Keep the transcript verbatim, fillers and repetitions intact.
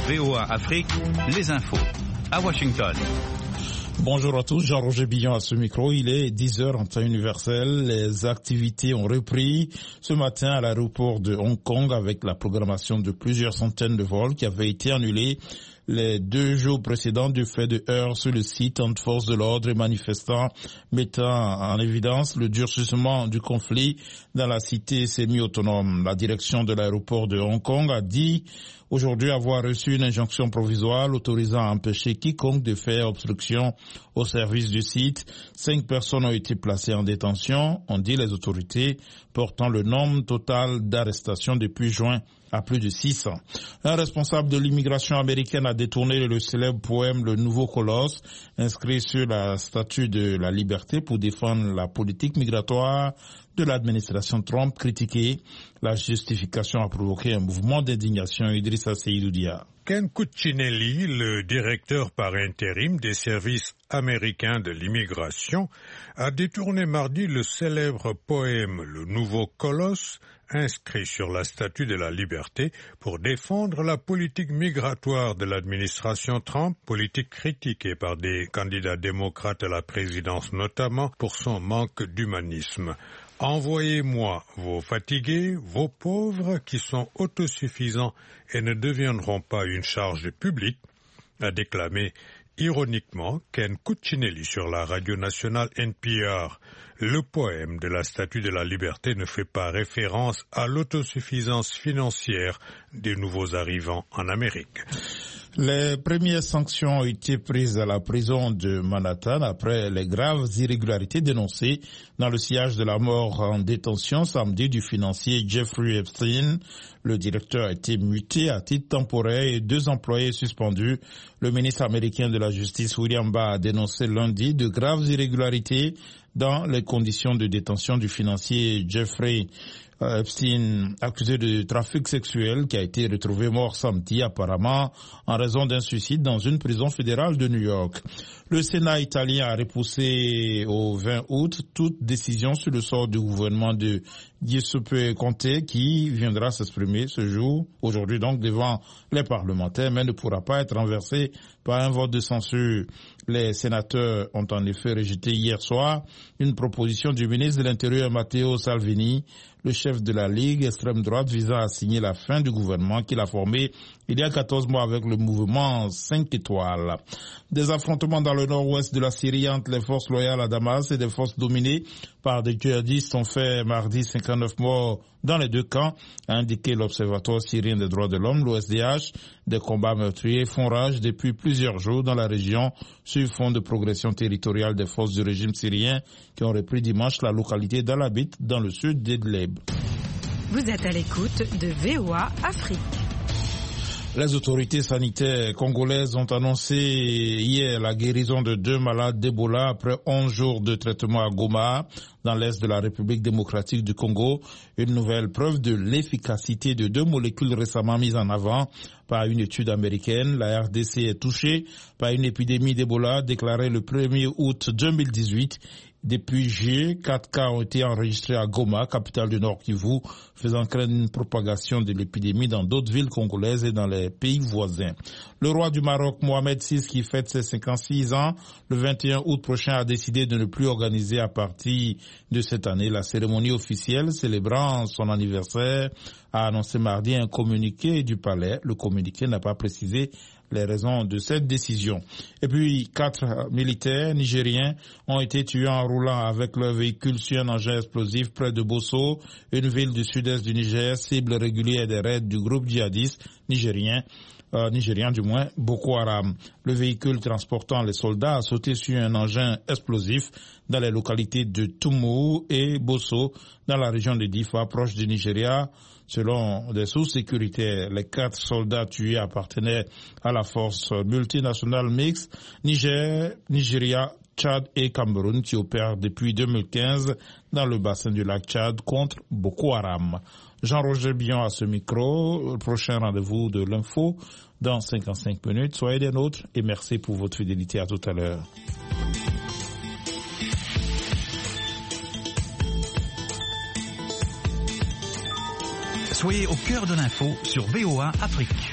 V O A Afrique, les infos. À Washington. Bonjour à tous, Jean-Roger Billon à ce micro. Il est dix heures en temps universel. Les activités ont repris ce matin à l'aéroport de Hong Kong avec la programmation de plusieurs centaines de vols qui avaient été annulés les deux jours précédents du fait de heurts sur le site entre forces de l'ordre et manifestants, mettant en évidence le durcissement du conflit dans la cité semi-autonome. La direction de l'aéroport de Hong Kong a dit aujourd'hui avoir reçu une injonction provisoire l'autorisant à empêcher quiconque de faire obstruction au service du site. Cinq personnes ont été placées en détention, ont dit les autorités, portant le nombre total d'arrestations depuis juin à plus de six cents. Un responsable de l'immigration américaine a détourné le célèbre poème Le Nouveau Colosse, inscrit sur la statue de la liberté pour défendre la politique migratoire de l'administration Trump critiquée. La justification a provoqué un mouvement d'indignation. Idrissa Seydou Dia. Ken Cuccinelli, le directeur par intérim des services américains de l'immigration, a détourné mardi le célèbre poème Le Nouveau Colosse, inscrit sur la statue de la liberté, pour défendre la politique migratoire de l'administration Trump, politique critiquée par des candidats démocrates à la présidence notamment pour son manque d'humanisme. Envoyez-moi vos fatigués, vos pauvres qui sont autosuffisants et ne deviendront pas une charge publique, a déclamé ironiquement Ken Cuccinelli sur la radio nationale N P R. Le poème de la Statue de la Liberté ne fait pas référence à l'autosuffisance financière des nouveaux arrivants en Amérique. Les premières sanctions ont été prises à la prison de Manhattan après les graves irrégularités dénoncées dans le sillage de la mort en détention samedi du financier Jeffrey Epstein. Le directeur a été muté à titre temporaire et deux employés suspendus. Le ministre américain de la Justice, William Barr, a dénoncé lundi de graves irrégularités dans les conditions de détention du financier Jeffrey Epstein, accusé de trafic sexuel, qui a été retrouvé mort samedi apparemment en raison d'un suicide dans une prison fédérale de New York. Le Sénat italien a repoussé au vingt août toute décision sur le sort du gouvernement de Giuseppe Conte qui viendra s'exprimer ce jour, aujourd'hui donc devant les parlementaires, mais ne pourra pas être renversé par un vote de censure. Les sénateurs ont en effet rejeté hier soir une proposition du ministre de l'Intérieur Matteo Salvini, le chef de la Ligue extrême droite, visant à signer la fin du gouvernement qu'il a formé il y a quatorze mois avec le mouvement cinq étoiles. Des affrontements dans le nord-ouest de la Syrie entre les forces loyales à Damas et des forces dominées par des djihadistes ont fait mardi cinquante-neuf morts dans les deux camps, a indiqué l'Observatoire syrien des droits de l'homme, l'O S D H. Des combats meurtriers font rage depuis plusieurs jours dans la région sur fond de progression territoriale des forces du régime syrien qui ont repris dimanche la localité d'Al-Abit dans le sud d'Idlib. Vous êtes à l'écoute de V O A Afrique. Les autorités sanitaires congolaises ont annoncé hier la guérison de deux malades d'Ebola après onze jours de traitement à Goma, dans l'est de la République démocratique du Congo. Une nouvelle preuve de l'efficacité de deux molécules récemment mises en avant par une étude américaine. La R D C est touchée par une épidémie d'Ebola déclarée le premier août deux mille dix-huit. Depuis juillet, quatre cas ont été enregistrés à Goma, capitale du Nord Kivu, faisant craindre une propagation de l'épidémie dans d'autres villes congolaises et dans les pays voisins. Le roi du Maroc, Mohamed six, qui fête ses cinquante-six ans, le vingt et un août prochain, a décidé de ne plus organiser à partir de cette année la cérémonie officielle célébrant son anniversaire, a annoncé mardi un communiqué du palais. Le communiqué n'a pas précisé les raisons de cette décision. Et puis, quatre militaires nigériens ont été tués en roulant avec leur véhicule sur un engin explosif près de Bosso, une ville du sud-est du Niger, cible régulière des raids du groupe djihadiste nigérien. Euh, nigérien du moins, Boko Haram. Le véhicule transportant les soldats a sauté sur un engin explosif dans les localités de Tumu et Bosso, dans la région de Difa, proche du Nigeria. Selon des sources sécuritaires, les quatre soldats tués appartenaient à la force multinationale mixte Niger, Nigeria, Tchad et Cameroun qui opèrent depuis deux mille quinze dans le bassin du lac Tchad contre Boko Haram. Jean-Roger Billon à ce micro. Le prochain rendez-vous de l'info dans cinquante-cinq minutes. Soyez des nôtres et merci pour votre fidélité. À tout à l'heure. Soyez au cœur de l'info sur V O A Afrique.